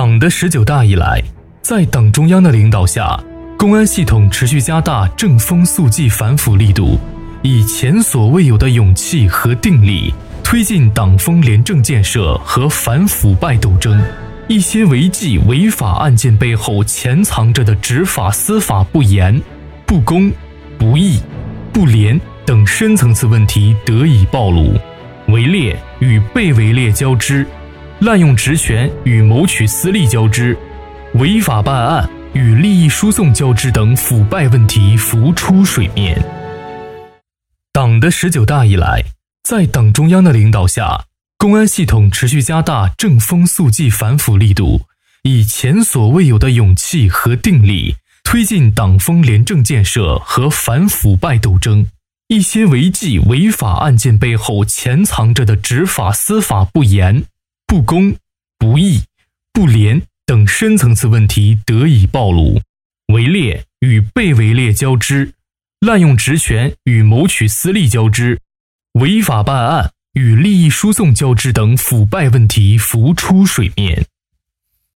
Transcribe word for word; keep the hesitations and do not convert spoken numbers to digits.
党的十九大以来，在党中央的领导下，公安系统持续加大正风肃纪反腐力度，以前所未有的勇气和定力推进党风廉政建设和反腐败斗争。一些违纪违法案件背后潜藏着的执法司法不严、不公、不义、不廉等深层次问题得以暴露，围猎与被围猎交织，滥用职权与谋取私利交织，违法办案与利益输送交织等腐败问题浮出水面。党的十九大以来，在党中央的领导下，公安系统持续加大正风肃纪反腐力度，以前所未有的勇气和定力推进党风廉政建设和反腐败斗争。一些违纪违法案件背后潜藏着的执法司法不严、不公、不义、不廉等深层次问题得以暴露，围猎与被围猎交织，滥用职权与谋取私利交织，违法办案与利益输送交织等腐败问题浮出水面。